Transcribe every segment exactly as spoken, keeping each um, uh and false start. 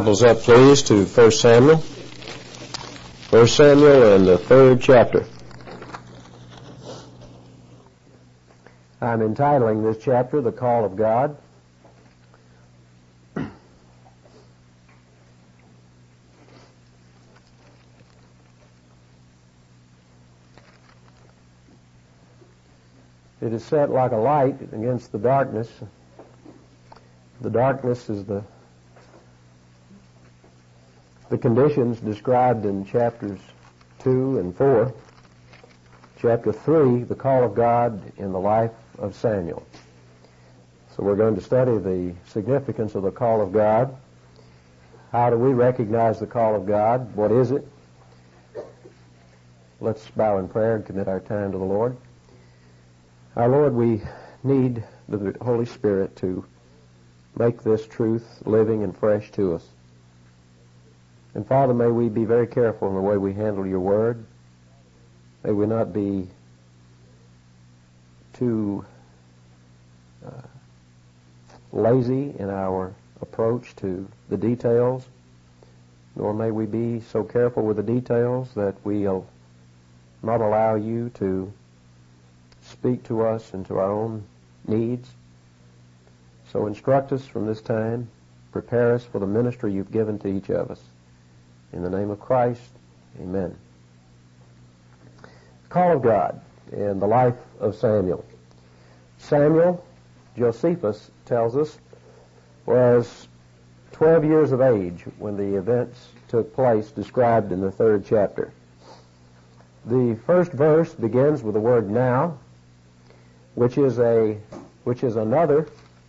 Bibles up, please, to First Samuel. First Samuel and the third chapter. I'm entitling this chapter, The Call of God. It is set like a light against the darkness. The darkness is the the conditions described in chapters two and four. Chapter three, the call of God in the life of Samuel. So we're going to study the significance of the call of God. How do we recognize the call of God? What is it? Let's bow in prayer and commit our time to the Lord. Our Lord, we need the Holy Spirit to make this truth living and fresh to us. And Father, may we be very careful in the way we handle your word. May we not be too uh, lazy in our approach to the details, nor may we be so careful with the details that we'll not allow you to speak to us and to our own needs. So instruct us from this time. Prepare us for the ministry you've given to each of us. In the name of Christ, amen. Call of God in the life of Samuel. Samuel, Josephus tells us, was twelve years of age when the events took place described in the third chapter. The first verse begins with the word now, which is a which is another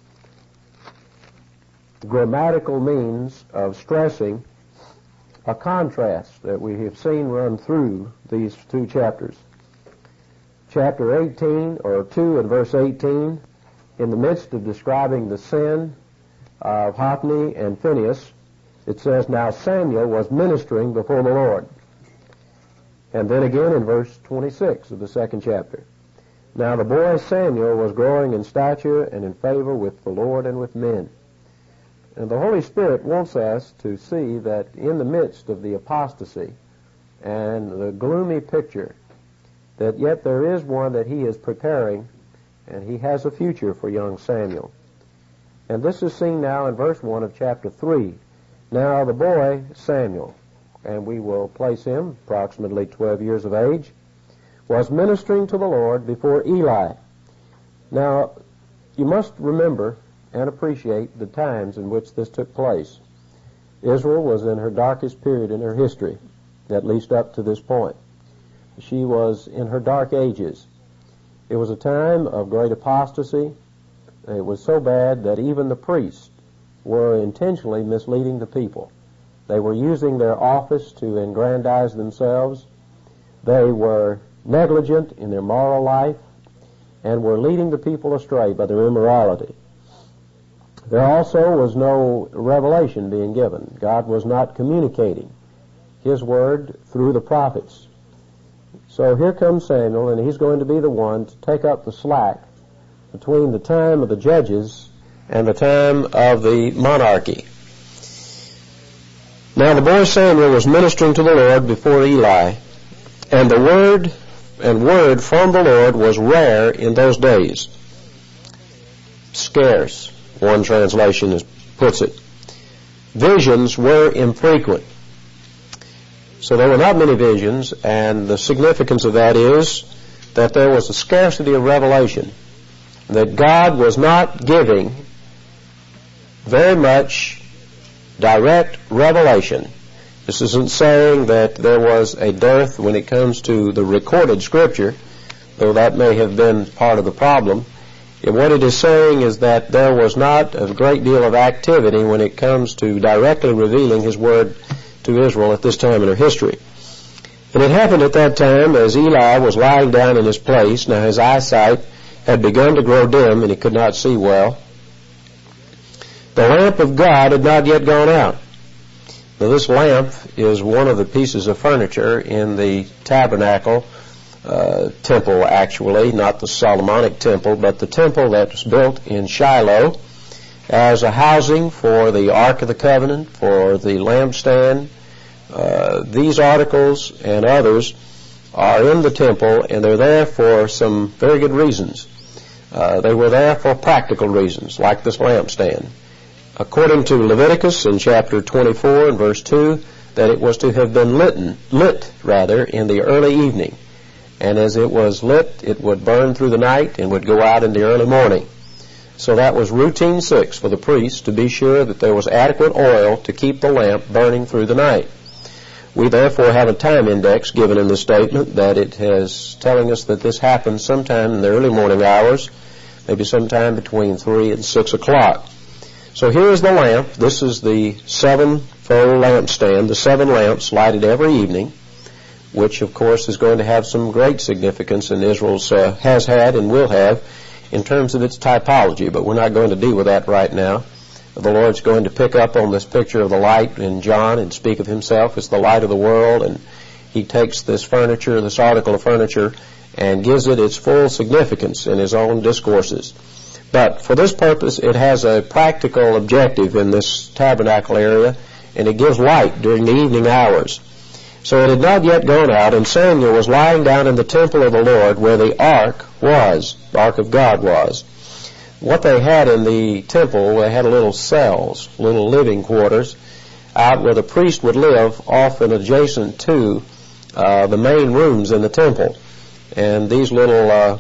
grammatical means of stressing a contrast that we have seen run through these two chapters. Chapter eighteen, or two and verse eighteen, in the midst of describing the sin of Hophni and Phinehas, it says, "Now Samuel was ministering before the Lord." And then again in verse twenty-six of the second chapter, "Now the boy Samuel was growing in stature and in favor with the Lord and with men." And the Holy Spirit wants us to see that in the midst of the apostasy and the gloomy picture, that yet there is one that he is preparing, and he has a future for young Samuel. And this is seen now in verse one of chapter three. "Now the boy Samuel," and we will place him approximately twelve years of age, "was ministering to the Lord before Eli." Now, you must remember and appreciate the times in which this took place. Israel was in her darkest period in her history, at least up to this point. She was in her dark ages. It was a time of great apostasy. It was so bad that even the priests were intentionally misleading the people. They were using their office to aggrandize themselves. They were negligent in their moral life and were leading the people astray by their immorality. There also was no revelation being given. God was not communicating his word through the prophets. So here comes Samuel, and he's going to be the one to take up the slack between the time of the judges and the time of the monarchy. "Now the boy Samuel was ministering to the Lord before Eli, and the word and word from the Lord was rare in those days." Scarce, one translation is, puts it. Visions were infrequent. So there were not many visions, and the significance of that is that there was a scarcity of revelation, that God was not giving very much direct revelation. This isn't saying that there was a dearth when it comes to the recorded Scripture, though that may have been part of the problem. And what it is saying is that there was not a great deal of activity when it comes to directly revealing his word to Israel at this time in her history. And it happened at that time as Eli was lying down in his place. Now his eyesight had begun to grow dim and he could not see well. The lamp of God had not yet gone out. Now this lamp is one of the pieces of furniture in the tabernacle uh, temple, actually, not the Solomonic temple, but the temple that was built in Shiloh as a housing for the Ark of the Covenant, for the lampstand. Uh, these articles and others are in the temple, and they're there for some very good reasons. Uh, they were there for practical reasons, like this lampstand. According to Leviticus in chapter twenty-four and verse two, that it was to have been lit, lit rather, in the early evening. And as it was lit, it would burn through the night and would go out in the early morning. So that was routine six for the priest, to be sure that there was adequate oil to keep the lamp burning through the night. We therefore have a time index given in the statement that it is telling us that this happened sometime in the early morning hours, maybe sometime between three and six o'clock. So here is the lamp. This is the seven-fold lampstand, the seven lamps lighted every evening, which of course is going to have some great significance in Israel's, uh, has had and will have in terms of its typology, but we're not going to deal with that right now. The Lord's going to pick up on this picture of the light in John and speak of himself as the light of the world, and he takes this furniture, this article of furniture, and gives it its full significance in his own discourses. But for this purpose, it has a practical objective in this tabernacle area, and it gives light during the evening hours. So it had not yet gone out, and Samuel was lying down in the temple of the Lord where the ark was, the ark of God was. What they had in the temple, they had little cells, little living quarters, out where the priest would live, often adjacent to uh, the main rooms in the temple. And these little uh,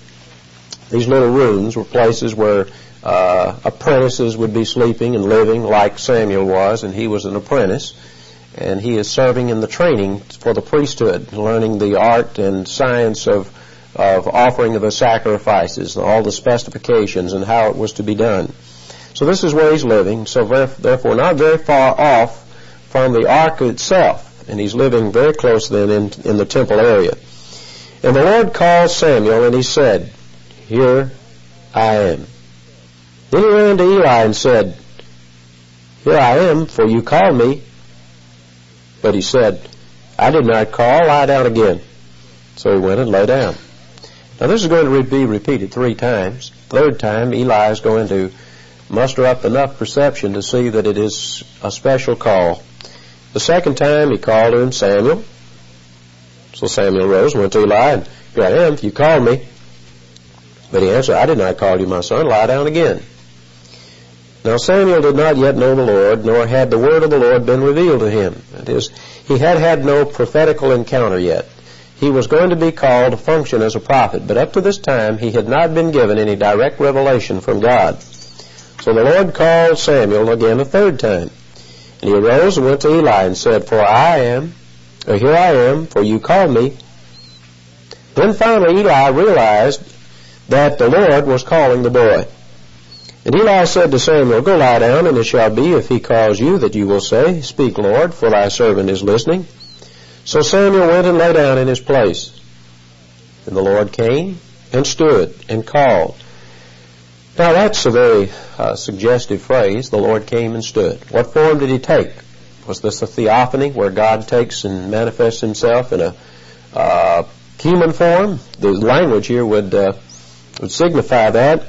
these little rooms were places where uh, apprentices would be sleeping and living, like Samuel was, and he was an apprentice. And he is serving in the training for the priesthood, learning the art and science of of offering of the sacrifices, all the specifications and how it was to be done. So this is where he's living, so therefore not very far off from the ark itself, and he's living very close then in, in the temple area. And the Lord called Samuel, and he said, "Here I am." Then he ran to Eli and said, "Here I am, for you called me." But he said, "I did not call, lie down again." So he went and lay down. Now this is going to be repeated three times. Third time, Eli is going to muster up enough perception to see that it is a special call. The second time, he called him Samuel. So Samuel rose and went to Eli, and "Here I am, you called me." But he answered, "I did not call you, my son, lie down again." Now Samuel did not yet know the Lord, nor had the word of the Lord been revealed to him. That is, he had had no prophetical encounter yet. He was going to be called to function as a prophet, but up to this time he had not been given any direct revelation from God. So the Lord called Samuel again a third time. And he arose and went to Eli and said, "For I am, or here I am, for you called me." Then finally Eli realized that the Lord was calling the boy. And Eli said to Samuel, "Go lie down, and it shall be, if he calls you, that you will say, 'Speak, Lord, for thy servant is listening.'" So Samuel went and lay down in his place. And the Lord came and stood and called. Now that's a very uh, suggestive phrase, "the Lord came and stood." What form did he take? Was this a theophany where God takes and manifests himself in a uh, human form? The language here would, uh, would signify that.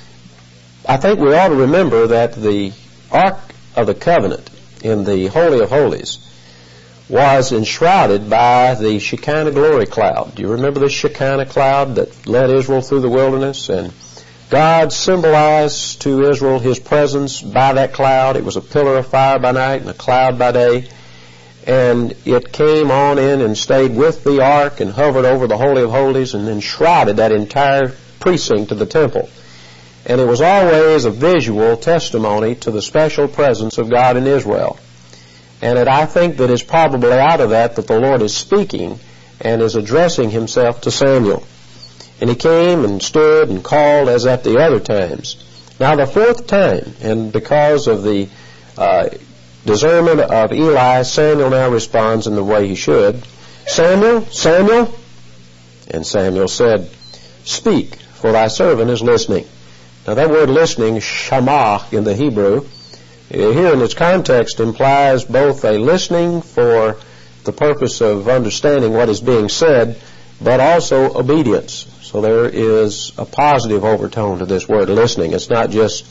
I think we ought to remember that the Ark of the Covenant in the Holy of Holies was enshrouded by the Shekinah glory cloud. Do you remember the Shekinah cloud that led Israel through the wilderness? And God symbolized to Israel his presence by that cloud. It was a pillar of fire by night and a cloud by day. And it came on in and stayed with the ark and hovered over the Holy of Holies and enshrouded that entire precinct of the temple. And it was always a visual testimony to the special presence of God in Israel. And it, I think that it's probably out of that that the Lord is speaking and is addressing himself to Samuel. And he came and stood and called as at the other times. Now the fourth time, and because of the uh, discernment of Eli, Samuel now responds in the way he should. "Samuel, Samuel?" And Samuel said, "Speak, for thy servant is listening." Now that word listening, shamah in the Hebrew, here in its context implies both a listening for the purpose of understanding what is being said, but also obedience. So there is a positive overtone to this word listening. It's not just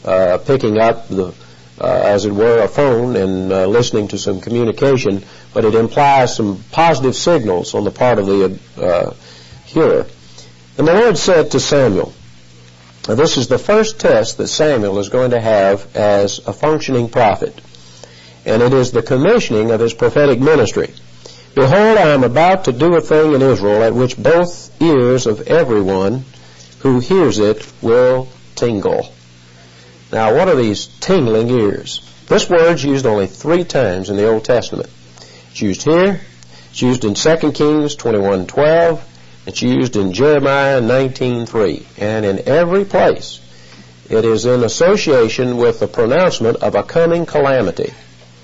uh, picking up the, uh, as it were, a phone and uh, listening to some communication, but it implies some positive signals on the part of the uh, hearer. And the Lord said to Samuel, now this is the first test that Samuel is going to have as a functioning prophet, and it is the commissioning of his prophetic ministry. Behold, I am about to do a thing in Israel at which both ears of everyone who hears it will tingle. Now, what are these tingling ears? This word's used only three times in the Old Testament. It's used here, it's used in Second Kings twenty-one twelve, it's used in Jeremiah nineteen three, and in every place it is in association with the pronouncement of a coming calamity.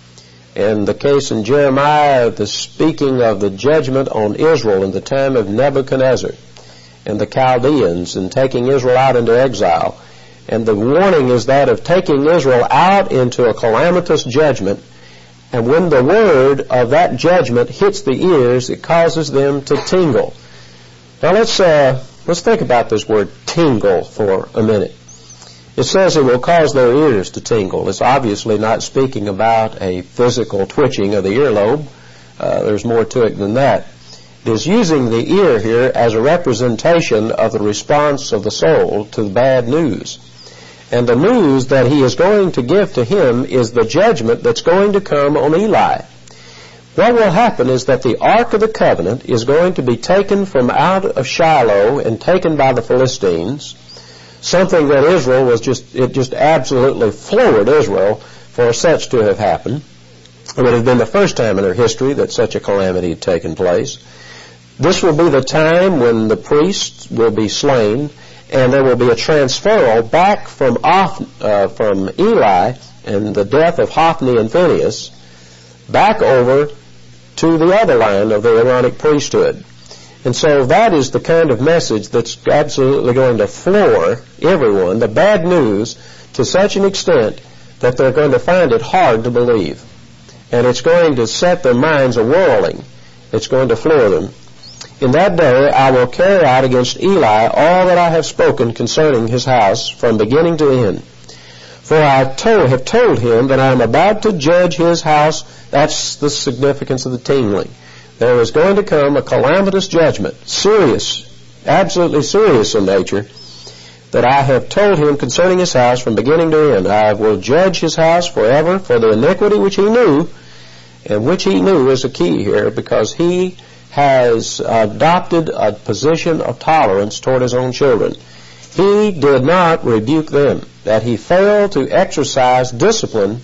In the case in Jeremiah, the speaking of the judgment on Israel in the time of Nebuchadnezzar and the Chaldeans and taking Israel out into exile. And the warning is that of taking Israel out into a calamitous judgment. And when the word of that judgment hits the ears, it causes them to tingle. Now let's uh, let's think about this word tingle for a minute. It says it will cause their ears to tingle. It's obviously not speaking about a physical twitching of the earlobe. Uh, there's more to it than that. It is using the ear here as a representation of the response of the soul to the bad news. And the news that he is going to give to him is the judgment that's going to come on Eli. What will happen is that the Ark of the Covenant is going to be taken from out of Shiloh and taken by the Philistines, something that Israel was just, it just absolutely floored Israel for such to have happened. It would have been the first time in her history that such a calamity had taken place. This will be the time when the priests will be slain, and there will be a transferal back from, Oph, uh, from Eli and the death of Hophni and Phinehas back over to the other line of the Aaronic priesthood. And so that is the kind of message that's absolutely going to floor everyone, the bad news, to such an extent that they're going to find it hard to believe. And it's going to set their minds a-whirling. It's going to floor them. In that day I will carry out against Eli all that I have spoken concerning his house from beginning to end. For I told, have told him that I am about to judge his house. That's the significance of the tingling. There is going to come a calamitous judgment, serious, absolutely serious in nature, that I have told him concerning his house from beginning to end. I will judge his house forever for the iniquity which he knew, and which he knew is a key here, because he has adopted a position of tolerance toward his own children. He did not rebuke them, that he failed to exercise discipline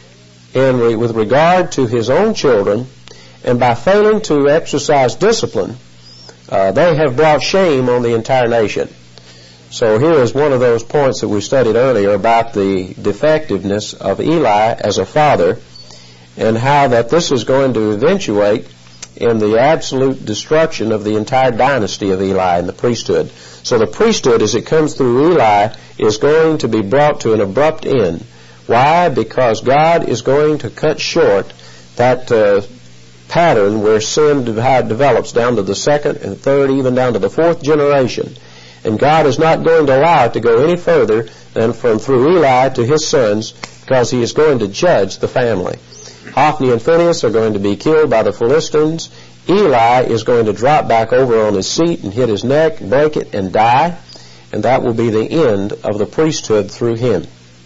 in re- with regard to his own children, and by failing to exercise discipline, uh, they have brought shame on the entire nation. So here is one of those points that we studied earlier about the defectiveness of Eli as a father, and how that this is going to eventuate in the absolute destruction of the entire dynasty of Eli and the priesthood. So the priesthood, as it comes through Eli, is going to be brought to an abrupt end. Why? Because God is going to cut short that uh, pattern where sin develops down to the second and third, even down to the fourth generation. And God is not going to allow it to go any further than from through Eli to his sons, because he is going to judge the family. Hophni and Phinehas are going to be killed by the Philistines. Eli is going to drop back over on his seat and hit his neck, break it, and die. And that will be the end of the priesthood through him.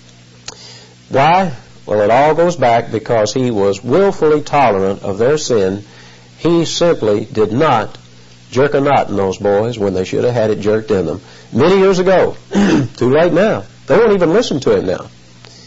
Why? Well, it all goes back because he was willfully tolerant of their sin. He simply did not jerk a knot in those boys when they should have had it jerked in them. Many years ago. Too late now. They won't even listen to him now.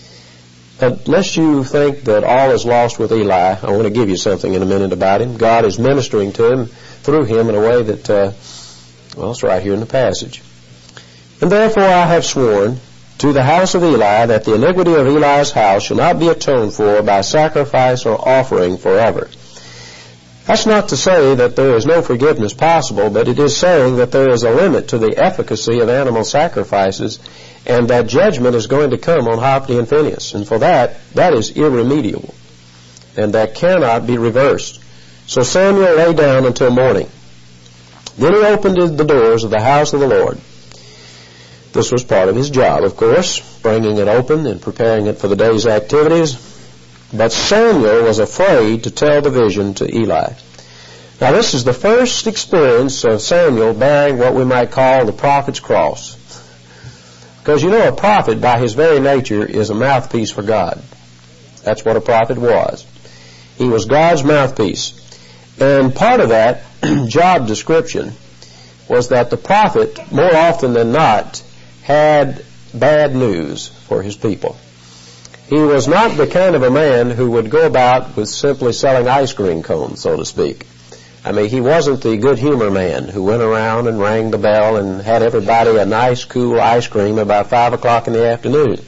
But lest you think that all is lost with Eli, I want to give you something in a minute about him. God is ministering to him through him in a way that, uh, well, it's right here in the passage. And therefore I have sworn to the house of Eli that the iniquity of Eli's house shall not be atoned for by sacrifice or offering forever. That's not to say that there is no forgiveness possible, but it is saying that there is a limit to the efficacy of animal sacrifices, and that judgment is going to come on Hophni and Phinehas. And for that, that is irremediable, and that cannot be reversed. So Samuel lay down until morning. Then he opened the doors of the house of the Lord. This was part of his job, of course, bringing it open and preparing it for the day's activities. But Samuel was afraid to tell the vision to Eli. Now, this is the first experience of Samuel bearing what we might call the prophet's cross. Because you know, a prophet, by his very nature, is a mouthpiece for God. That's what a prophet was. He was God's mouthpiece. And part of that job description was that the prophet, more often than not, had bad news for his people. He was not the kind of a man who would go about with simply selling ice cream cones, so to speak. I mean, he wasn't the good humor man who went around and rang the bell and had everybody a nice, cool ice cream about five o'clock in the afternoon.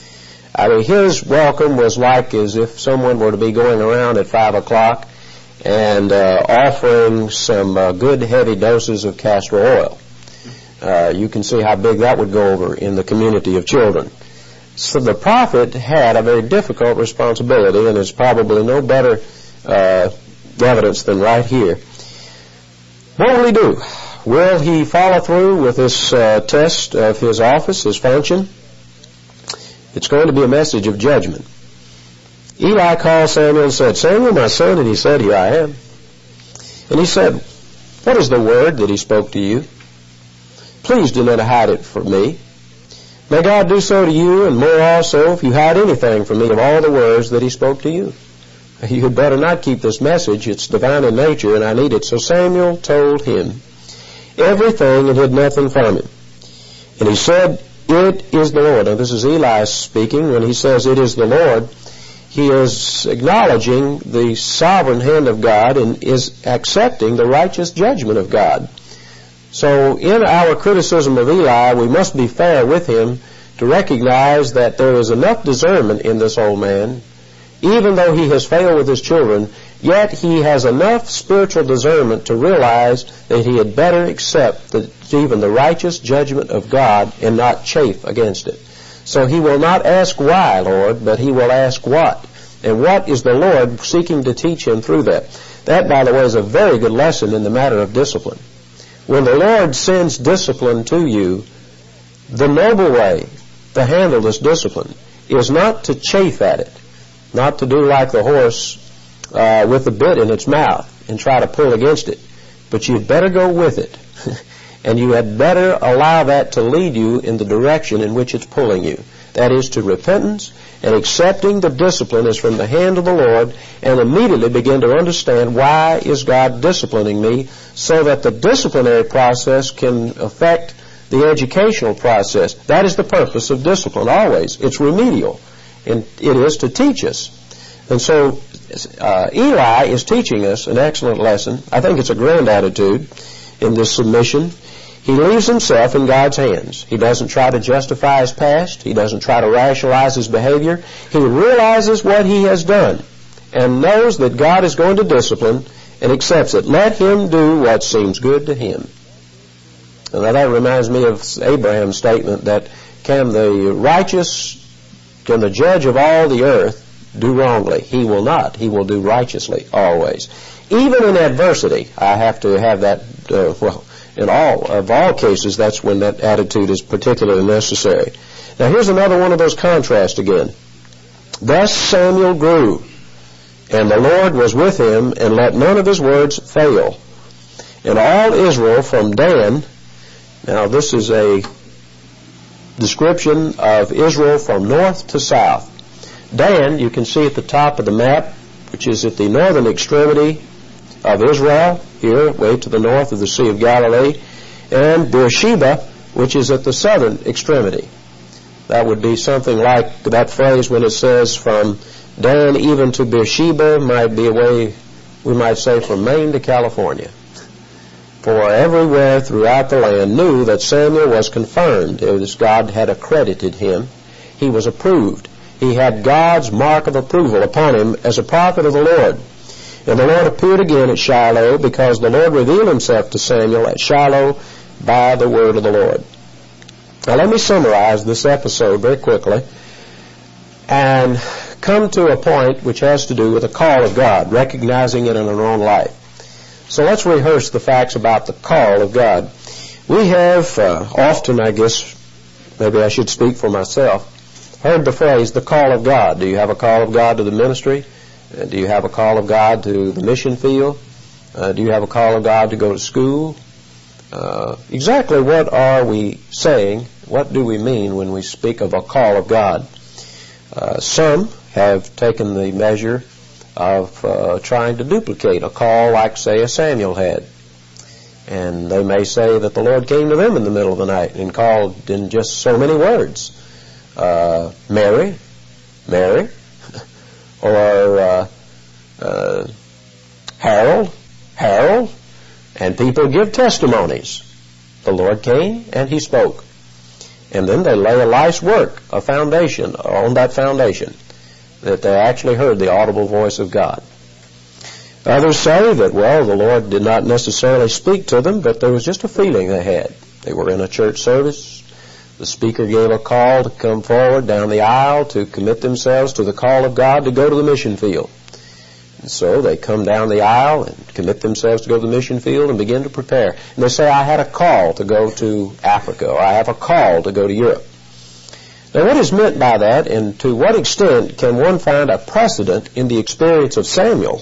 I mean, his welcome was like as if someone were to be going around at five o'clock and uh, offering some uh, good heavy doses of castor oil. Uh, you can see how big that would go over in the community of children. So the prophet had a very difficult responsibility, and there's probably no better uh, evidence than right here. What will he do? Will he follow through with this uh, test of his office, his function? It's going to be a message of judgment. Eli called Samuel and said, "Samuel, my son," and he said, "Here I am." And he said, "What is the word that he spoke to you? Please do not hide it from me. May God do so to you, and more also, if you hide anything from me of all the words that he spoke to you. You had better not keep this message. It's divine in nature, and I need it." So Samuel told him everything and hid nothing from him. And he said, "It is the Lord." Now, this is Eli speaking. When he says, "It is the Lord," he is acknowledging the sovereign hand of God and is accepting the righteous judgment of God. So in our criticism of Eli, we must be fair with him to recognize that there is enough discernment in this old man. Even though he has failed with his children, yet he has enough spiritual discernment to realize that he had better accept the, even the righteous judgment of God and not chafe against it. So he will not ask why, Lord, but he will ask what. And what is the Lord seeking to teach him through that? That, by the way, is a very good lesson in the matter of discipline. When the Lord sends discipline to you, the noble way to handle this discipline is not to chafe at it, not to do like the horse uh, with the bit in its mouth and try to pull against it. But you'd better go with it. And you had better allow that to lead you in the direction in which it's pulling you. That is, to repentance and accepting the discipline as from the hand of the Lord, and immediately begin to understand, why is God disciplining me, so that the disciplinary process can affect the educational process. That is the purpose of discipline always. It's remedial, and it is to teach us. And so uh, Eli is teaching us an excellent lesson. I think it's a grand attitude in this submission. He leaves himself in God's hands. He doesn't try to justify his past. He doesn't try to rationalize his behavior. He realizes what he has done and knows that God is going to discipline and accepts it. Let him do what seems good to him. And now that reminds me of Abraham's statement that, can the righteous, can the judge of all the earth do wrongly? He will not. He will do righteously always. Even in adversity, I have to have that, uh, well, in all of all cases, that's when that attitude is particularly necessary. Now here's another one of those contrasts again. Thus Samuel grew, and the Lord was with him, and let none of his words fail. And all Israel from Dan, now this is a description of Israel from north to south. Dan, you can see at the top of the map, which is at the northern extremity of Israel, here, way to the north of the Sea of Galilee, and Beersheba, which is at the southern extremity. That would be something like that phrase when it says from Dan even to Beersheba, might be a way, we might say, from Maine to California. For everywhere throughout the land knew that Samuel was confirmed, as God had accredited him. He was approved. He had God's mark of approval upon him as a prophet of the Lord. And the Lord appeared again at Shiloh, because the Lord revealed himself to Samuel at Shiloh by the word of the Lord. Now let me summarize this episode very quickly and come to a point which has to do with the call of God, recognizing it in our own life. So let's rehearse the facts about the call of God. We have uh, often, I guess, maybe I should speak for myself, heard the phrase, the call of God. Do you have a call of God to the ministry? Uh, do you have a call of God to the mission field? Uh, do you have a call of God to go to school? Uh, exactly what are we saying? What do we mean when we speak of a call of God? Uh, some have taken the measure of uh, trying to duplicate a call like, say, a Samuel had. And they may say that the Lord came to them in the middle of the night and called in just so many words. Uh, Mary, Mary, or uh, uh, Harold, Harold, and people give testimonies. The Lord came and He spoke. And then they lay a life's work, a foundation, on that foundation, that they actually heard the audible voice of God. Others say that, well, the Lord did not necessarily speak to them, but there was just a feeling they had. They were in a church service. The speaker gave a call to come forward down the aisle to commit themselves to the call of God to go to the mission field. And so they come down the aisle and commit themselves to go to the mission field and begin to prepare. And they say, I had a call to go to Africa, or I have a call to go to Europe. Now, what is meant by that, and to what extent can one find a precedent in the experience of Samuel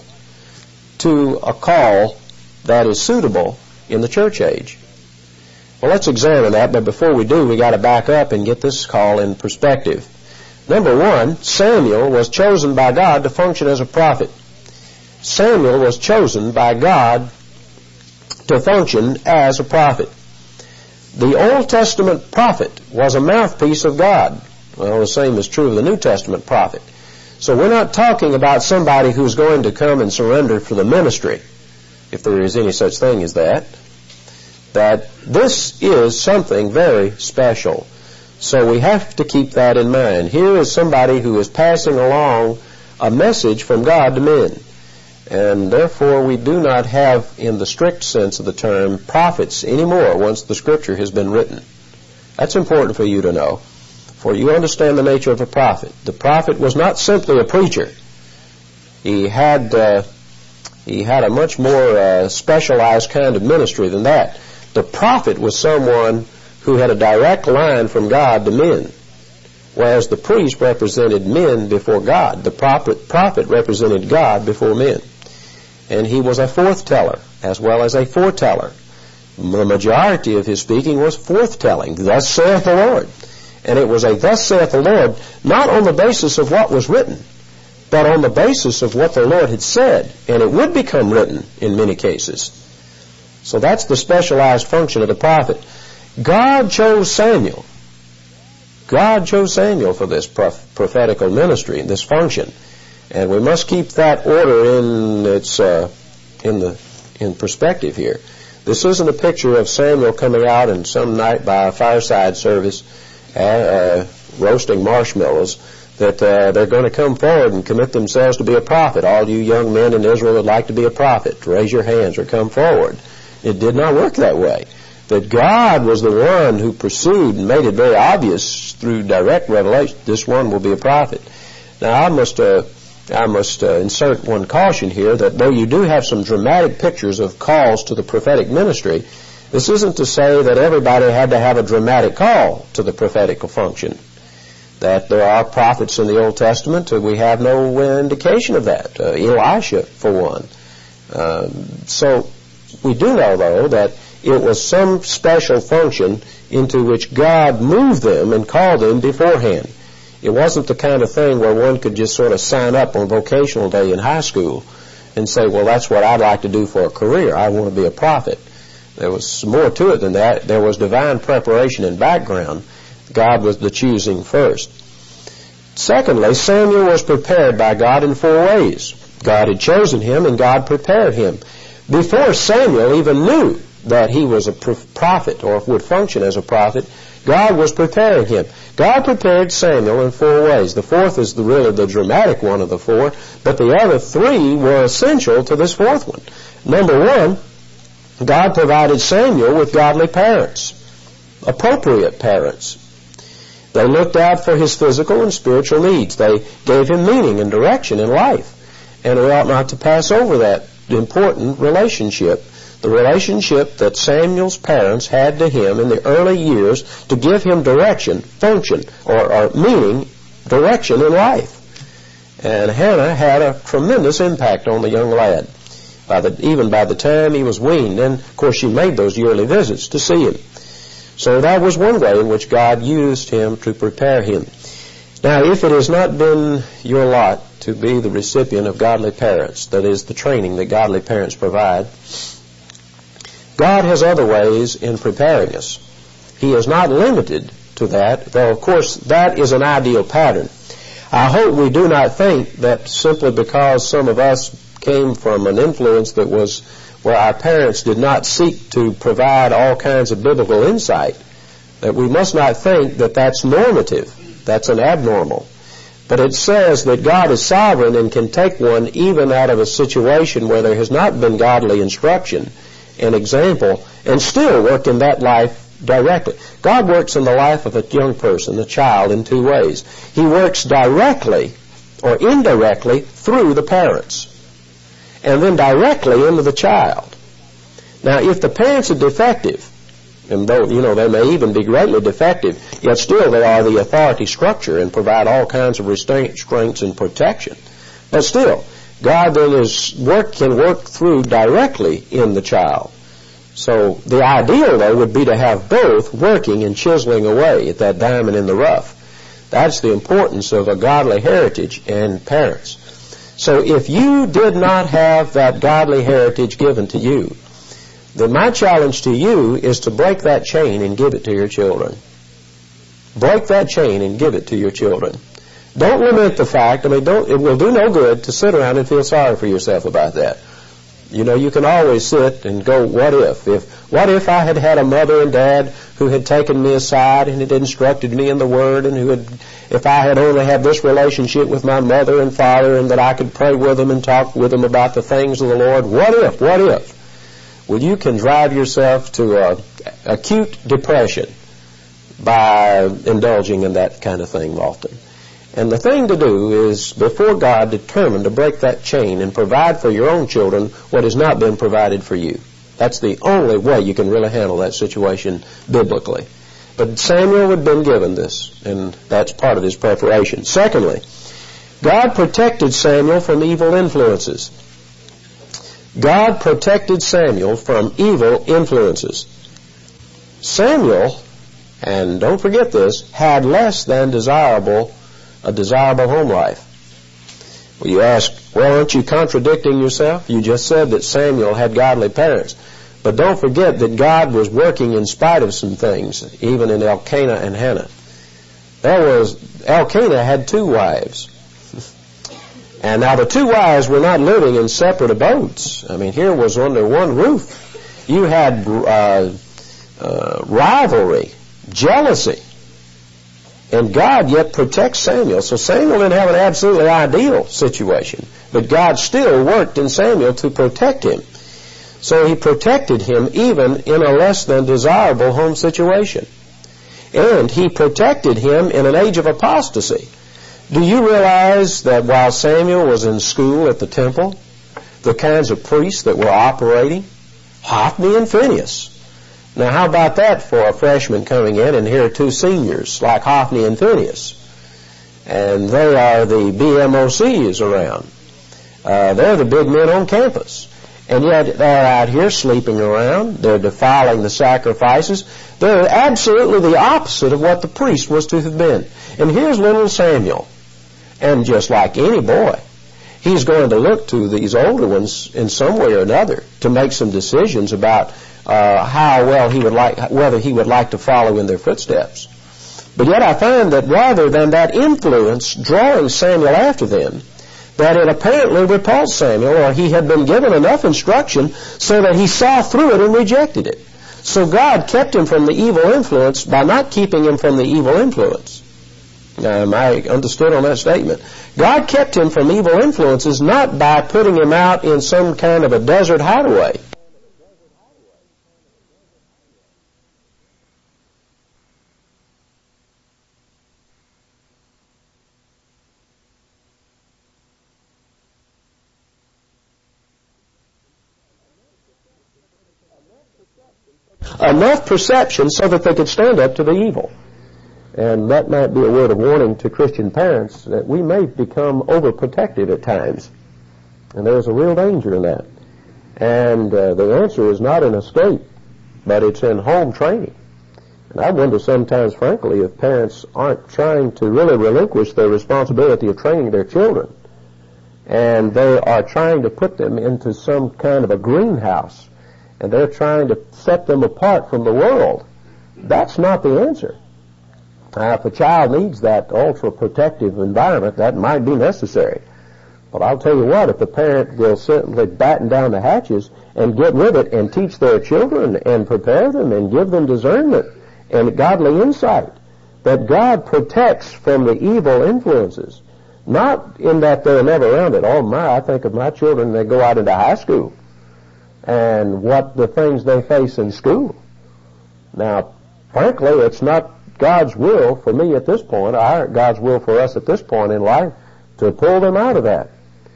to a call that is suitable in the church age? Well, let's examine that, but before we do, we got to back up and get this call in perspective. Number one, Samuel was chosen by God to function as a prophet. Samuel was chosen by God to function as a prophet. The Old Testament prophet was a mouthpiece of God. Well, the same is true of the New Testament prophet. So we're not talking about somebody who's going to come and surrender for the ministry, if there is any such thing as that. That this is something very special. So we have to keep that in mind. Here is somebody who is passing along a message from God to men. And therefore we do not have, in the strict sense of the term, prophets anymore once the Scripture has been written. That's important for you to know. For you understand the nature of a prophet. The prophet was not simply a preacher. He had uh, he had a much more uh, specialized kind of ministry than that. The prophet was someone who had a direct line from God to men, whereas the priest represented men before God. The prophet, prophet represented God before men. And he was a forth-teller as well as a foreteller. The majority of his speaking was forth-telling, thus saith the Lord. And it was a thus saith the Lord, not on the basis of what was written, but on the basis of what the Lord had said. And it would become written in many cases. So that's the specialized function of the prophet. God chose Samuel. God chose Samuel for this prophetical ministry and this function. And we must keep that order in its uh, in the in perspective here. This isn't a picture of Samuel coming out and some night by a fireside service uh, uh, roasting marshmallows that uh, they're going to come forward and commit themselves to be a prophet. All you young men in Israel would like to be a prophet. Raise your hands or come forward. It did not work that way. That God was the one who pursued and made it very obvious through direct revelation, this one will be a prophet. Now I must uh, I must uh, insert one caution here, that though you do have some dramatic pictures of calls to the prophetic ministry, this isn't to say that everybody had to have a dramatic call to the prophetical function. That there are prophets in the Old Testament, uh, we have no uh, indication of that. Uh, Elisha, for one. Um, so we do know, though, that it was some special function into which God moved them and called them beforehand. It wasn't the kind of thing where one could just sort of sign up on vocational day in high school and say, well, that's what I'd like to do for a career. I want to be a prophet. There was more to it than that. There was divine preparation and background. God was the choosing first. Secondly, Samuel was prepared by God in four ways. God had chosen him and God prepared him. Before Samuel even knew that he was a prophet or would function as a prophet, God was preparing him. God prepared Samuel in four ways. The fourth is the, really the dramatic one of the four, but the other three were essential to this fourth one. Number one, God provided Samuel with godly parents, appropriate parents. They looked out for his physical and spiritual needs. They gave him meaning and direction in life. And we ought not to pass over that important relationship. the relationship that Samuel's parents had to him in the early years to give him direction, function, or, or meaning, direction in life. And Hannah had a tremendous impact on the young lad, by the, even by the time he was weaned. And, of course, she made those yearly visits to see him. So that was one way in which God used him to prepare him. Now, if it has not been your lot to be the recipient of godly parents, that is, the training that godly parents provide, God has other ways in preparing us. He is not limited to that, though, of course, that is an ideal pattern. I hope we do not think that simply because some of us came from an influence that was where our parents did not seek to provide all kinds of biblical insight, that we must not think that that's normative. That's an abnormal. But it says that God is sovereign and can take one even out of a situation where there has not been godly instruction and example and still work in that life directly. God works in the life of a young person, a child, in two ways. He works directly or indirectly through the parents, and then directly into the child. Now, if the parents are defective, and though, you know, they may even be greatly defective, yet still they are the authority structure and provide all kinds of restraints and protection. But still, God then is work can work through directly in the child. So the ideal, though, would be to have both working and chiseling away at that diamond in the rough. That's the importance of a godly heritage and parents. So if you did not have that godly heritage given to you, then my challenge to you is to break that chain and give it to your children. Break that chain and give it to your children. Don't lament the fact, I mean, don't, it will do no good to sit around and feel sorry for yourself about that. You know, you can always sit and go, what if? If what if I had had a mother and dad who had taken me aside and had instructed me in the Word, and who had, if I had only had this relationship with my mother and father, and that I could pray with them and talk with them about the things of the Lord? What if? What if? Well, you can drive yourself to uh, acute depression by indulging in that kind of thing often. And the thing to do is, before God, determine to break that chain and provide for your own children what has not been provided for you. That's the only way you can really handle that situation biblically. But Samuel had been given this, and that's part of his preparation. Secondly, God protected Samuel from evil influences. God protected Samuel from evil influences. Samuel, and don't forget this, had less than desirable a desirable home life. Well, you ask, well, aren't you contradicting yourself? You just said that Samuel had godly parents. But don't forget that God was working in spite of some things, even in Elkanah and Hannah. There was, Elkanah had two wives. And now the two wives were not living in separate abodes. I mean, here was under one roof. You had uh, uh, rivalry, jealousy. And God yet protects Samuel. So Samuel didn't have an absolutely ideal situation, but God still worked in Samuel to protect him. So he protected him even in a less than desirable home situation. And he protected him in an age of apostasy. Do you realize that while Samuel was in school at the temple, the kinds of priests that were operating? Hophni and Phinehas. Now, how about that for a freshman coming in, and here are two seniors like Hophni and Phinehas? And they are the B M O Cs around. Uh, they're the big men on campus. And yet they're out here sleeping around. They're defiling the sacrifices. They're absolutely the opposite of what the priest was to have been. And here's little Samuel. And just like any boy, he's going to look to these older ones in some way or another to make some decisions about Uh, how well he would like, whether he would like to follow in their footsteps. But yet I find that rather than that influence drawing Samuel after them, that it apparently repulsed Samuel, or he had been given enough instruction so that he saw through it and rejected it. So God kept him from the evil influence by not keeping him from the evil influence. Now, am I understood on that statement? God kept him from evil influences not by putting him out in some kind of a desert hideaway. enough perception so that they could stand up to the evil. And that might be a word of warning to Christian parents that we may become overprotective at times. And there's a real danger in that. And uh, the answer is not in escape, but it's in home training. And I wonder sometimes, frankly, if parents aren't trying to really relinquish their responsibility of training their children, and they are trying to put them into some kind of a greenhouse, and they're trying to set them apart from the world. That's not the answer. Now, if a child needs that ultra-protective environment, that might be necessary. But I'll tell you what, if the parent will simply batten down the hatches and get with it and teach their children and prepare them and give them discernment and godly insight, that God protects from the evil influences, not in that they're never around it. Oh my, I think of my children, they go out into high school and what the things they face in school. Now, frankly, it's not God's will for me at this point, or God's will for us at this point in life, to pull them out of that.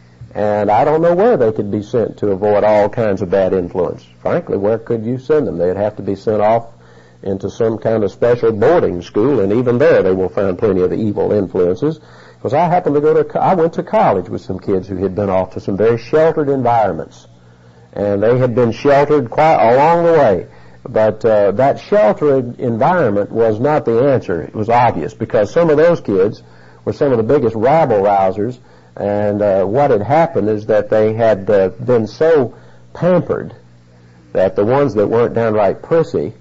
And I don't know where they could be sent to avoid all kinds of bad influence. Frankly, where could you send them? They'd have to be sent off into some kind of special boarding school, and even there they will find plenty of evil influences. Because I happened to go to, I went to college with some kids who had been off to some very sheltered environments. And they had been sheltered quite along the way. But uh, that sheltered environment was not the answer. It was obvious, because some of those kids were some of the biggest rabble-rousers, and uh, what had happened is that they had uh, been so pampered that the ones that weren't downright prissy,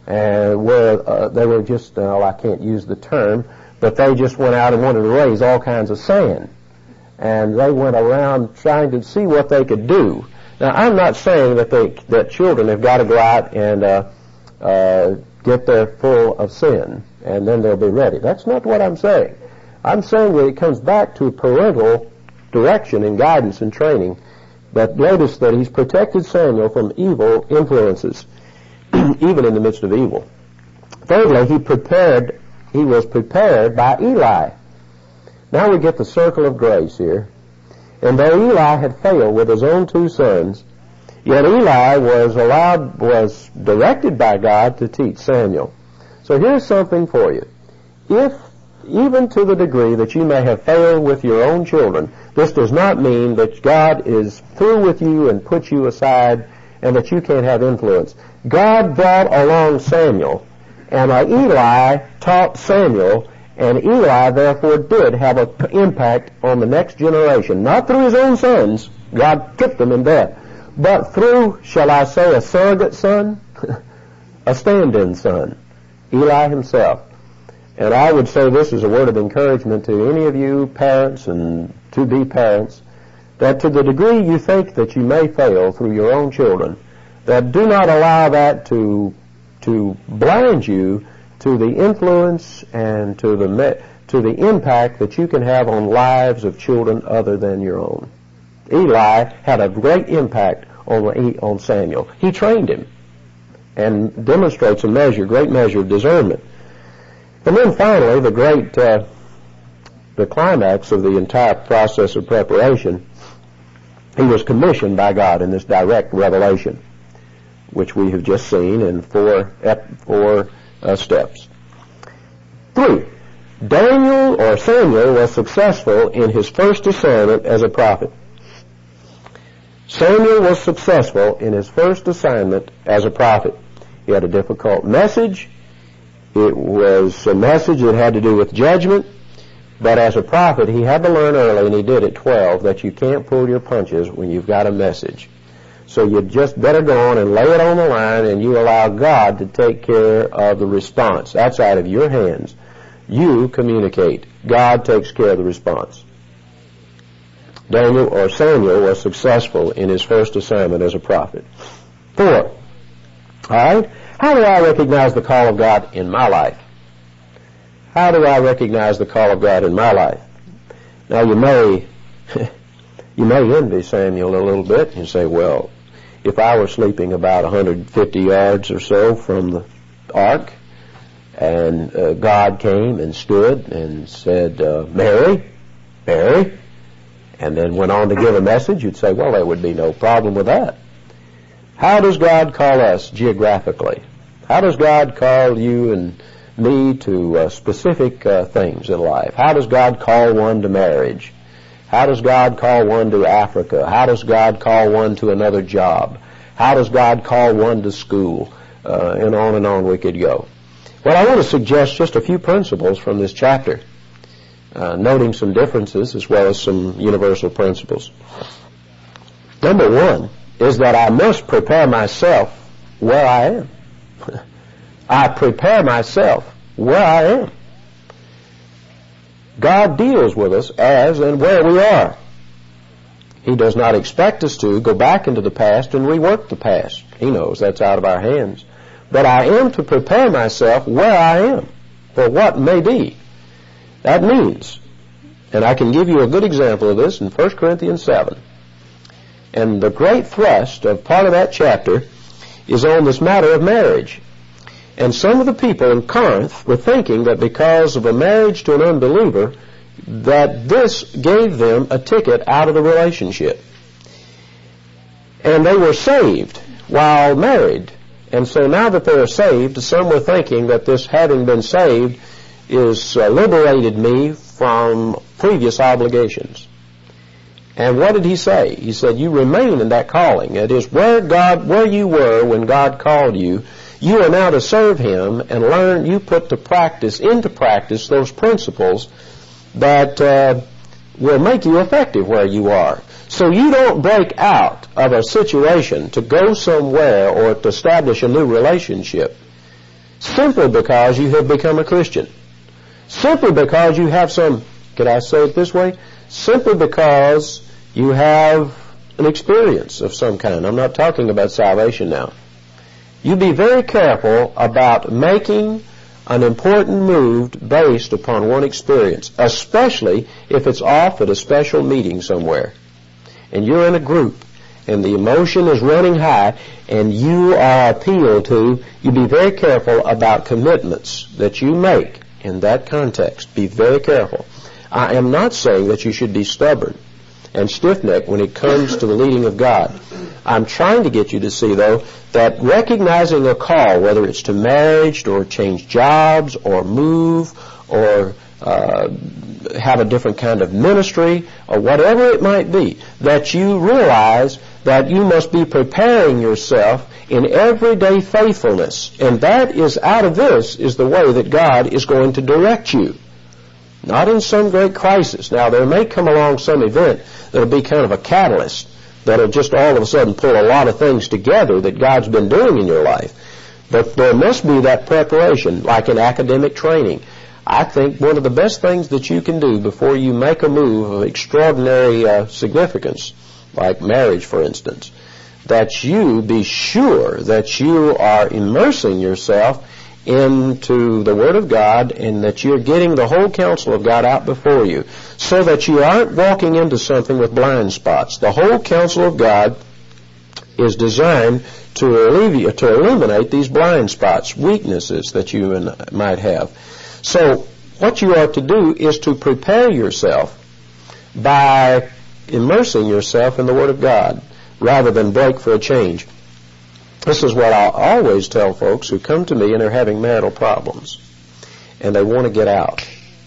and were, uh, they were just, uh, I can't use the term, but they just went out and wanted to raise all kinds of sand. And they went around trying to see what they could do. Now, I'm not saying that they, that children have got to go out and uh, uh, get there full of sin, and then they'll be ready. That's not what I'm saying. I'm saying that it comes back to parental direction and guidance and training. But notice that he's protected Samuel from evil influences, even in the midst of evil. Thirdly, he prepared, he was prepared by Eli. Now we get the circle of grace here. And though Eli had failed with his own two sons, yet Eli was allowed, was directed by God to teach Samuel. So here's something for you. If, even to the degree that you may have failed with your own children, this does not mean that God is through with you and put you aside and that you can't have influence. God brought along Samuel, and uh, Eli taught Samuel, and Eli, therefore, did have an p- impact on the next generation. Not through his own sons. God took them in death. But through, shall I say, a surrogate son? A stand-in son. Eli himself. And I would say this is a word of encouragement to any of you parents and to-be parents, that to the degree you think that you may fail through your own children, that do not allow that to, to blind you to the influence and to the me- to the impact that you can have on lives of children other than your own. Eli had a great impact on on Samuel. He trained him and demonstrates a measure, great measure of discernment. And then finally, the great, uh, the climax of the entire process of preparation, he was commissioned by God in this direct revelation, which we have just seen in four four. Uh, steps. Three, Daniel or Samuel was successful in his first assignment as a prophet. Samuel was successful in his first assignment as a prophet. He had a difficult message. It was a message that had to do with judgment, but as a prophet he had to learn early, and he did at twelve, that you can't pull your punches when you've got a message. So you just better go on and lay it on the line, and you allow God to take care of the response. That's out of your hands. You communicate. God takes care of the response. Daniel or Samuel was successful in his first assignment as a prophet. Four. All right. How do I recognize the call of God in my life? How do I recognize the call of God in my life? Now you may, you may envy Samuel a little bit and say, well, if I were sleeping about one hundred fifty yards or so from the ark, and uh, God came and stood and said, uh, Mary, Mary, and then went on to give a message, you'd say, well, there would be no problem with that. How does God call us geographically? How does God call you and me to uh, specific uh, things in life? How does God call one to marriage? How does God call one to Africa? How does God call one to another job? How does God call one to school? Uh, and on and on we could go. Well, I want to suggest just a few principles from this chapter, uh, noting some differences as well as some universal principles. Number one is that I must prepare myself where I am. I prepare myself where I am. God deals with us as and where we are. He does not expect us to go back into the past and rework the past. He knows that's out of our hands. But I am to prepare myself where I am for what may be. That means, and I can give you a good example of this in First Corinthians seven. And the great thrust of part of that chapter is on this matter of marriage. And some of the people in Corinth were thinking that because of a marriage to an unbeliever, that this gave them a ticket out of the relationship. And they were saved while married. And so now that they are saved, some were thinking that this having been saved is uh, liberated me from previous obligations. And what did he say? He said, you remain in that calling. It is where God, where you were when God called you, you are now to serve Him and learn, you put to practice, into practice, those principles that uh, will make you effective where you are. So you don't break out of a situation to go somewhere or to establish a new relationship simply because you have become a Christian. Simply because you have some, could I say it this way? Simply because you have an experience of some kind. I'm not talking about salvation now. You be very careful about making an important move based upon one experience, especially if it's off at a special meeting somewhere. And you're in a group, and the emotion is running high, and you are appealed to. You be very careful about commitments that you make in that context. Be very careful. I am not saying that you should be stubborn and stiff-necked when it comes to the leading of God. I'm trying to get you to see, though, that recognizing a call, whether it's to marriage or change jobs or move or uh, have a different kind of ministry or whatever it might be, that you realize that you must be preparing yourself in everyday faithfulness. And that is, out of this, is the way that God is going to direct you. Not in some great crisis. Now, there may come along some event that will be kind of a catalyst that will just all of a sudden pull a lot of things together that God's been doing in your life. But there must be that preparation, like in academic training. I think one of the best things that you can do before you make a move of extraordinary uh, significance, like marriage, for instance, that you be sure that you are immersing yourself into the Word of God and that you're getting the whole counsel of God out before you so that you aren't walking into something with blind spots. The whole counsel of God is designed to alleviate, to eliminate these blind spots, weaknesses that you might have. So what you are to do is to prepare yourself by immersing yourself in the Word of God rather than break for a change. This is what I always tell folks who come to me and are having marital problems and they want to get out.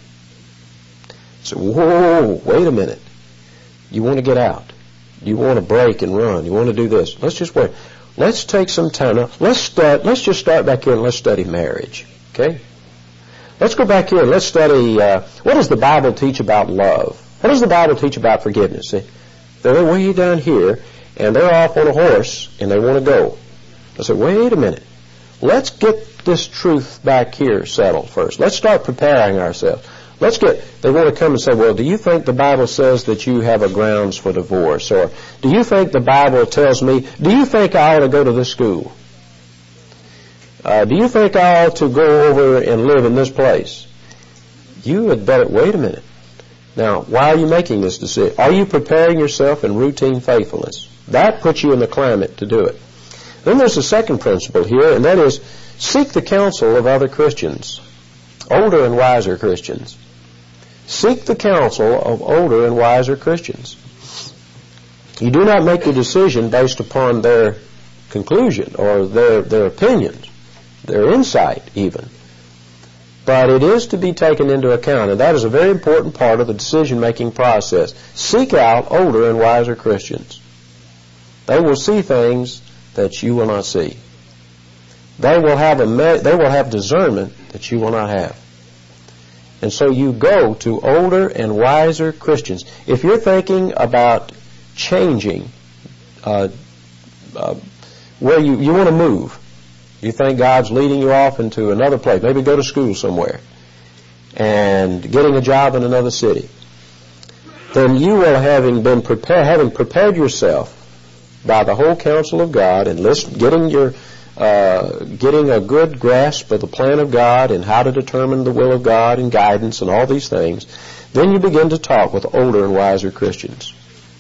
So, whoa, wait a minute. You want to get out. You want to break and run. You want to do this. Let's just wait. Let's take some time now. Let's start, let's just start back here and let's study marriage. Okay? Let's go back here and let's study, uh, what does the Bible teach about love? What does the Bible teach about forgiveness? See, they're way down here and they're off on a horse and they want to go. I said, wait a minute. Let's get this truth back here settled first. Let's start preparing ourselves. Let's get, they want to come and say, well, do you think the Bible says that you have a grounds for divorce? Or do you think the Bible tells me, do you think I ought to go to this school? Uh, do you think I ought to go over and live in this place? You had better, wait a minute. Now, why are you making this decision? Are you preparing yourself in routine faithfulness? That puts you in the climate to do it. Then there's a second principle here, and that is seek the counsel of other Christians, older and wiser Christians. Seek the counsel of older and wiser Christians. You do not make your decision based upon their conclusion or their, their opinions. their insight even. But it is to be taken into account, and that is a very important part of the decision-making process. Seek out older and wiser Christians. They will see things that you will not see. They will have a me- they will have discernment that you will not have. And so you go to older and wiser Christians. If you're thinking about changing uh, uh, where you, you want to move, you think God's leading you off into another place, maybe go to school somewhere, and getting a job in another city, then you will, having been prepared, having prepared yourself by the whole counsel of God, and listen, getting your uh, getting a good grasp of the plan of God and how to determine the will of God and guidance and all these things, then you begin to talk with older and wiser Christians.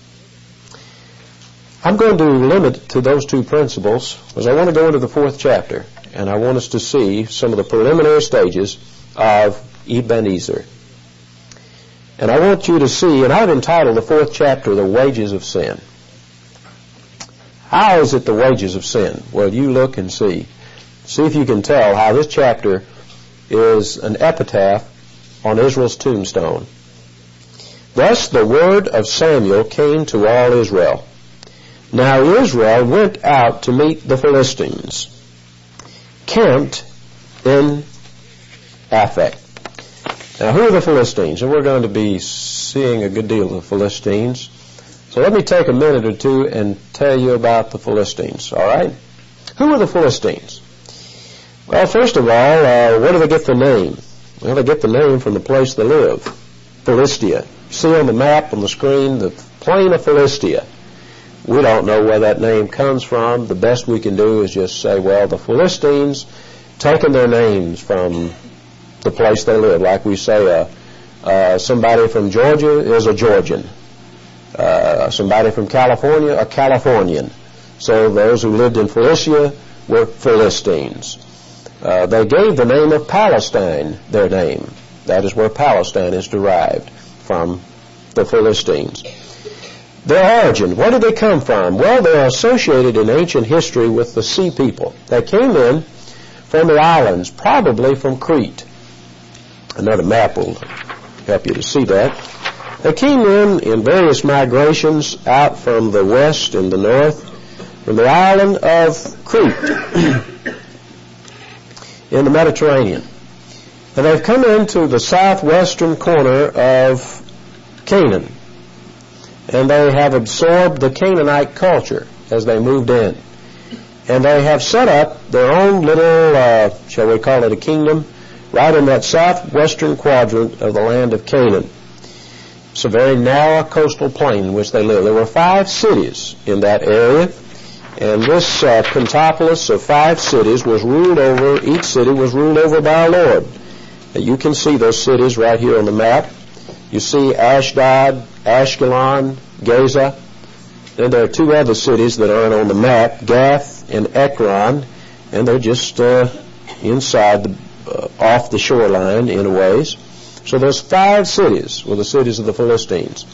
I'm going to limit it to those two principles because I want to go into the fourth chapter, and I want us to see some of the preliminary stages of Ebenezer. And I want you to see, and I've entitled the fourth chapter, The Wages of Sin. How is it the wages of sin? Well, you look and see. See if you can tell how this chapter is an epitaph on Israel's tombstone. Thus the word of Samuel came to all Israel. Now Israel went out to meet the Philistines, camped in Aphek. Now who are the Philistines? And we're going to be seeing a good deal of the Philistines. So let me take a minute or two and tell you about the Philistines, all right? Who are the Philistines? Well, first of all, uh, where do they get the name? Well, they get the name from the place they live, Philistia. You see on the map on the screen the plain of Philistia. We don't know where that name comes from. The best we can do is just say, well, the Philistines taking their names from the place they live. Like we say, uh, uh, somebody from Georgia is a Georgian. Uh, somebody from California, a Californian. So those who lived in Philistia were Philistines. Uh, they gave the name of Palestine their name. That is where Palestine is derived from, the Philistines. Their origin, where did they come from? Well, they are associated in ancient history with the sea people. They came in from the islands, probably from Crete. Another map will help you to see that. They came in in various migrations out from the west and the north, from the island of Crete in the Mediterranean. And they've come into the southwestern corner of Canaan. And they have absorbed the Canaanite culture as they moved in. And they have set up their own little, uh, shall we call it a kingdom, right in that southwestern quadrant of the land of Canaan. It's a very narrow coastal plain in which they live. There were five cities in that area, and this uh, Pentapolis of five cities was ruled over, each city was ruled over by a lord. Now, you can see those cities right here on the map. You see Ashdod, Ashkelon, Gaza. Then there are two other cities that aren't on the map, Gath and Ekron, and they're just uh, inside, the, uh, off the shoreline in a ways. So those five cities were the cities of the Philistines.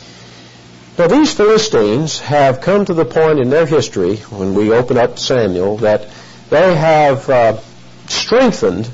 Now these Philistines have come to the point in their history, when we open up Samuel, that they have uh, strengthened,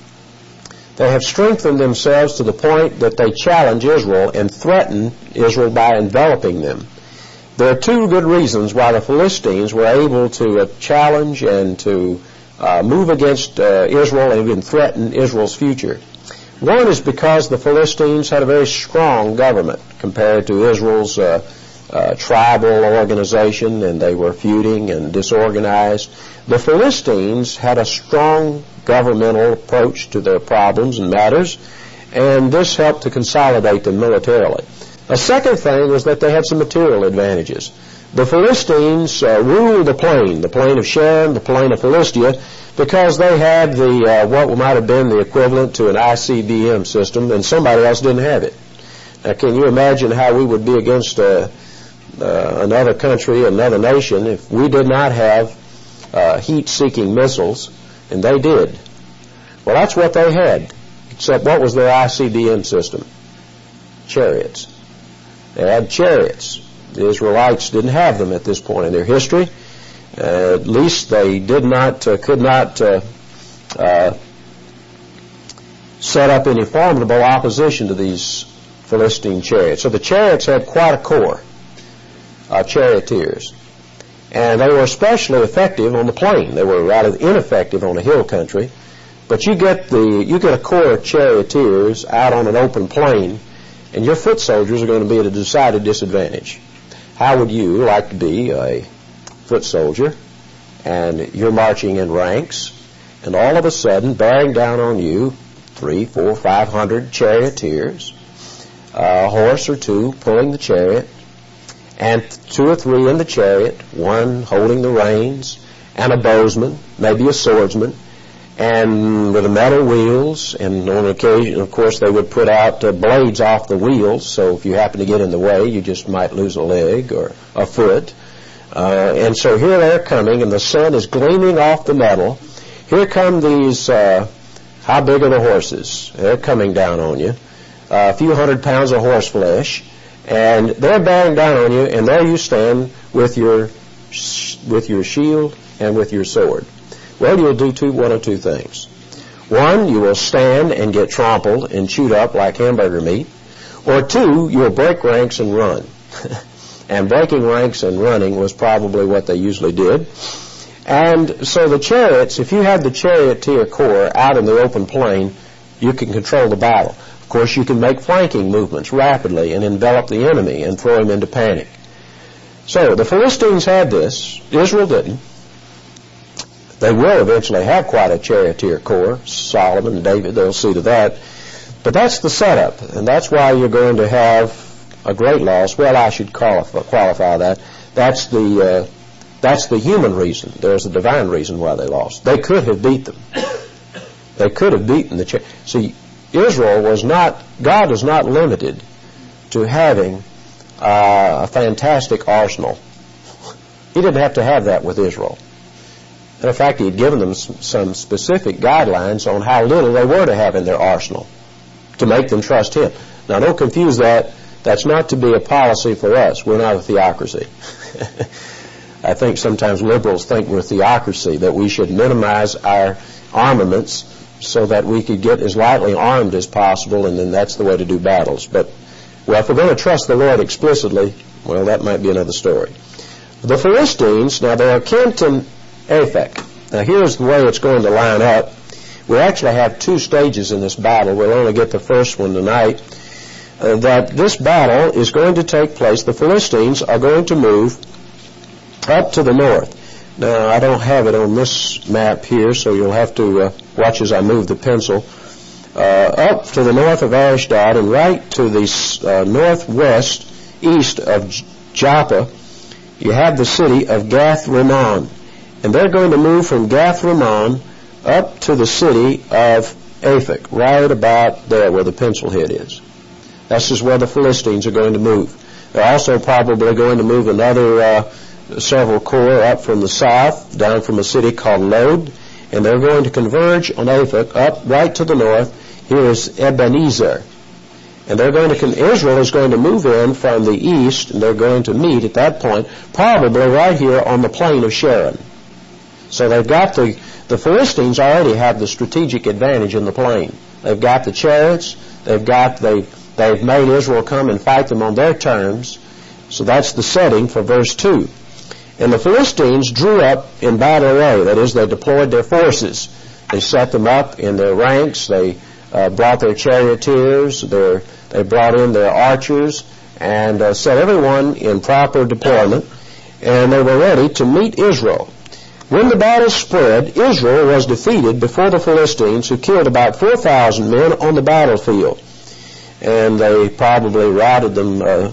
they have strengthened themselves to the point that they challenge Israel and threaten Israel by enveloping them. There are two good reasons why the Philistines were able to uh, challenge and to uh, move against uh, Israel and even threaten Israel's future. One is because the Philistines had a very strong government compared to Israel's uh, uh, tribal organization, and they were feuding and disorganized. The Philistines had a strong governmental approach to their problems and matters, and this helped to consolidate them militarily. A second thing was that they had some material advantages. The Philistines uh, ruled the plain, the plain of Sharon, the plain of Philistia, because they had the uh, what might have been the equivalent to an I C B M system, and somebody else didn't have it. Now, can you imagine how we would be against uh, uh, another country, another nation, if we did not have uh, heat-seeking missiles, and they did? Well, that's what they had, except what was their I C B M system? Chariots. They had chariots. The Israelites didn't have them at this point in their history. Uh, at least they did not, uh, could not uh, uh, set up any formidable opposition to these Philistine chariots. So the chariots had quite a corps of charioteers. And they were especially effective on the plain. They were rather ineffective on the hill country. But you get the you get a corps of charioteers out on an open plain, and your foot soldiers are going to be at a decided disadvantage. How would you like to be a foot soldier, and you're marching in ranks, and all of a sudden, bearing down on you, three, four, five hundred charioteers, a horse or two pulling the chariot, and two or three in the chariot, one holding the reins, and a bowsman, maybe a swordsman, and with the metal wheels, and on occasion, of course, they would put out uh, blades off the wheels, so if you happen to get in the way, you just might lose a leg or a foot. Uh, and so here they're coming, and the sun is gleaming off the metal. Here come these, uh, how big are the horses? They're coming down on you. Uh, a few hundred pounds of horse flesh. And they're bearing down on you, and there you stand with your with your shield and with your sword. Well, you'll do two, one or two things. One, you will stand and get trampled and chewed up like hamburger meat. Or two, you'll break ranks and run. And breaking ranks and running was probably what they usually did. And so the chariots, if you had the charioteer corps out in the open plain, you can control the battle. Of course, you can make flanking movements rapidly and envelop the enemy and throw him into panic. So the Philistines had this. Israel didn't. They will eventually have quite a charioteer corps. Solomon and David, they'll see to that. But that's the setup, and that's why you're going to have a great loss. Well, I should qualify, qualify that. That's the uh, that's the human reason. There's a divine reason why they lost. They could have beat them. They could have beaten the chariots. See, Israel was not, God is not limited to having uh, a fantastic arsenal. He didn't have to have that with Israel. And in fact, he had given them some specific guidelines on how little they were to have in their arsenal to make them trust him. Now, don't confuse that. That's not to be a policy for us. We're not a theocracy. I think sometimes liberals think we're a theocracy, that we should minimize our armaments so that we could get as lightly armed as possible, and then that's the way to do battles. But, well, if we're going to trust the Lord explicitly, well, that might be another story. The Philistines, now they are Kenton Aphek. Now here's the way it's going to line up. We actually have two stages in this battle. We'll only get the first one tonight. Uh, that this battle is going to take place. The Philistines are going to move up to the north. Now, I don't have it on this map here, so you'll have to uh, watch as I move the pencil. Uh, up to the north of Ashdod and right to the uh, northwest east of Joppa, you have the city of Gath-Rimmon. And they're going to move from Gath-Rimmon up to the city of Aphek, right about there where the pencil head is. This is where the Philistines are going to move. They're also probably going to move another uh, several corps up from the south, down from a city called Lod, and they're going to converge on Aphek up right to the north. Here is Ebenezer. And they're going to, con- Israel is going to move in from the east, and they're going to meet at that point, probably right here on the plain of Sharon. So they've got the, the Philistines already have the strategic advantage in the plain. They've got the chariots, they've got, they've, they've made Israel come and fight them on their terms. So that's the setting for verse two. And the Philistines drew up in battle array, that is, they deployed their forces. They set them up in their ranks, they uh, brought their charioteers, their, they brought in their archers, and uh, set everyone in proper deployment, and they were ready to meet Israel. When the battle spread, Israel was defeated before the Philistines, who killed about four thousand men on the battlefield. And they probably routed them uh,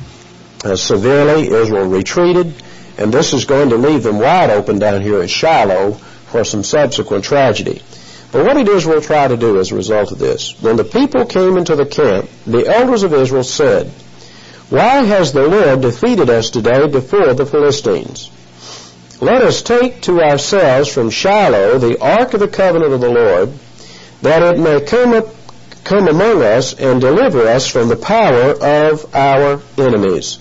uh, severely. Israel retreated, and this is going to leave them wide open down here at Shiloh for some subsequent tragedy. But what did Israel try to do as a result of this? When the people came into the camp, the elders of Israel said, "Why has the Lord defeated us today before the Philistines? Let us take to ourselves from Shiloh the ark of the covenant of the Lord, that it may come up, come among us and deliver us from the power of our enemies."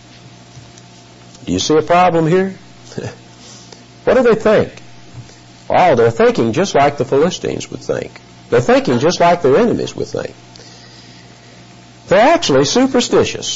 Do you see a problem here? What do they think? Oh, they're thinking just like the Philistines would think. They're thinking just like their enemies would think. They're actually superstitious.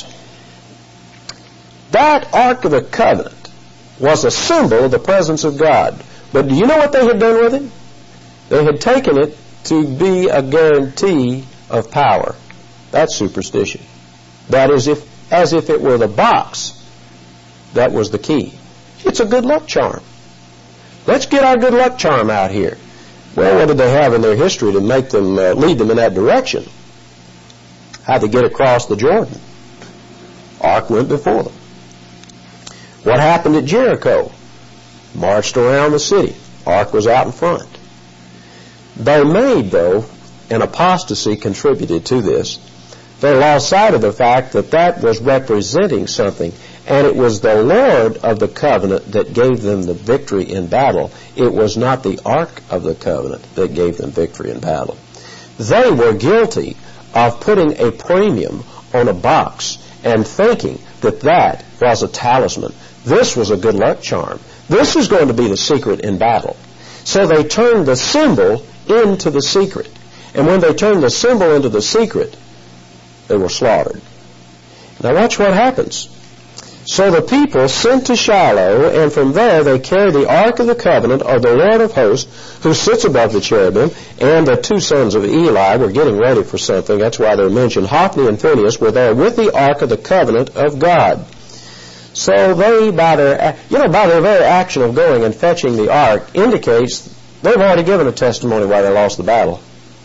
That Ark of the Covenant was a symbol of the presence of God. But do you know what they had done with it? They had taken it to be a guarantee of power. That's superstition. That is if, as if it were the box that was the key. It's a good luck charm. Let's get our good luck charm out here. Well, what did they have in their history to make them uh, lead them in that direction? How'd they get across the Jordan? Ark went before them. What happened at Jericho? Marched around the city. Ark was out in front. They made, though, an apostasy contributed to this. They lost sight of the fact that that was representing something, and it was the Lord of the covenant that gave them the victory in battle. It was not the Ark of the Covenant that gave them victory in battle. They were guilty of putting a premium on a box and thinking that that was a talisman. This was a good luck charm. This is going to be the secret in battle. So they turned the symbol into the secret. And when they turned the symbol into the secret, they were slaughtered. Now watch what happens. So the people sent to Shiloh, and from there they carried the Ark of the Covenant of the Lord of Hosts, who sits above the cherubim, and the two sons of Eli were getting ready for something. That's why they're mentioned. Hophni and Phinehas were there with the Ark of the Covenant of God. So they, by their, you know, by their very action of going and fetching the Ark, indicates they've already given a testimony why they lost the battle,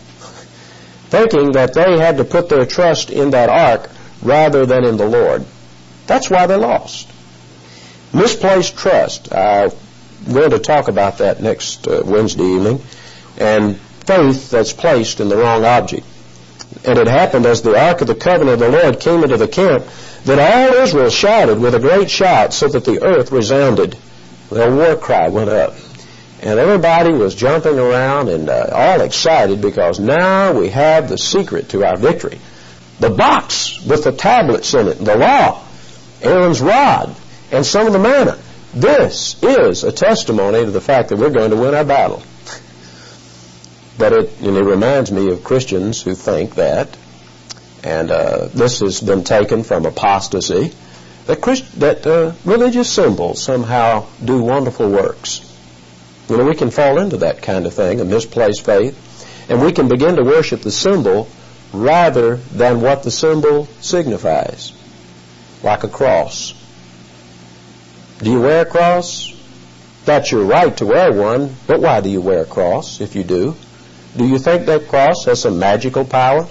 thinking that they had to put their trust in that Ark rather than in the Lord. That's why they lost. Misplaced trust. I'm going to talk about that next uh, Wednesday evening. And faith that's placed in the wrong object. And it happened as the Ark of the Covenant of the Lord came into the camp that all Israel shouted with a great shout so that the earth resounded. The war cry went up. And everybody was jumping around and uh, all excited because now we have the secret to our victory. The box with the tablets in it, the law, Aaron's rod, and some of the manna. This is a testimony to the fact that we're going to win our battle. But it, and it reminds me of Christians who think that, and uh, this has been taken from apostasy, that, Christ, that uh, religious symbols somehow do wonderful works. You know, we can fall into that kind of thing, a misplaced faith, and we can begin to worship the symbol rather than what the symbol signifies, like a cross. Do you wear a cross? That's your right to wear one, but why do you wear a cross if you do? Do you think that cross has some magical power?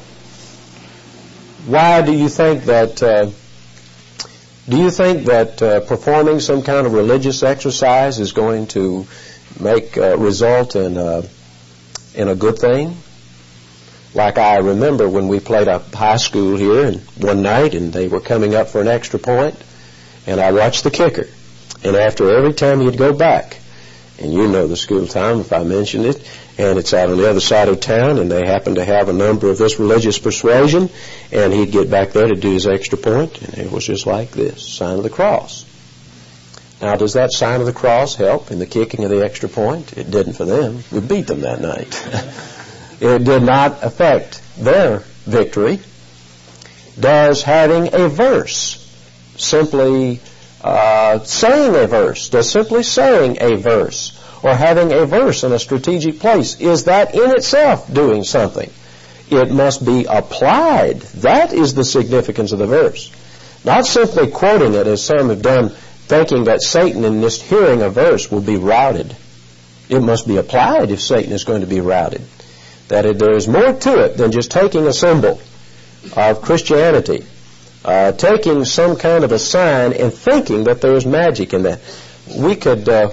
Why do you think that uh, do you think that uh, performing some kind of religious exercise is going to make uh, result in uh, in a good thing? Like I remember when we played up high school here and one night and they were coming up for an extra point, and I watched the kicker. And after every time he'd go back, and you know the school time if I mention it, and it's out on the other side of town, and they happen to have a number of this religious persuasion, and he'd get back there to do his extra point, and it was just like this, sign of the cross. Now, does that sign of the cross help in the kicking of the extra point? It didn't for them. We beat them that night. It did not affect their victory. Does having a verse, simply uh, saying a verse, does simply saying a verse, or having a verse in a strategic place, is that in itself doing something? It must be applied. That is the significance of the verse. Not simply quoting it as some have done, thinking that Satan in just hearing a verse will be routed. It must be applied if Satan is going to be routed. That it, there is more to it than just taking a symbol of Christianity, uh, taking some kind of a sign and thinking that there is magic in that. We could, uh,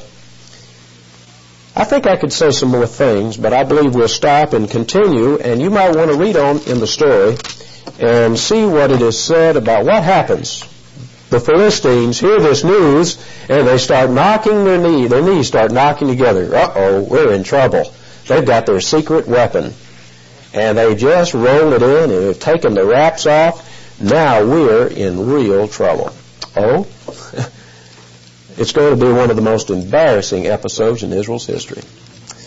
I think I could say some more things, but I believe we'll stop and continue, and you might want to read on in the story and see what it is said about what happens. The Philistines hear this news, and they start knocking their knee, their knees start knocking together. Uh-oh, we're in trouble. They've got their secret weapon, and they just roll it in and have taken the wraps off. Now we're in real trouble. Oh, it's going to be one of the most embarrassing episodes in Israel's history.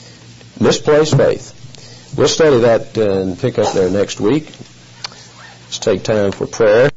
misplaced faith. We'll study that uh, and pick up there next week. Let's take time for prayer.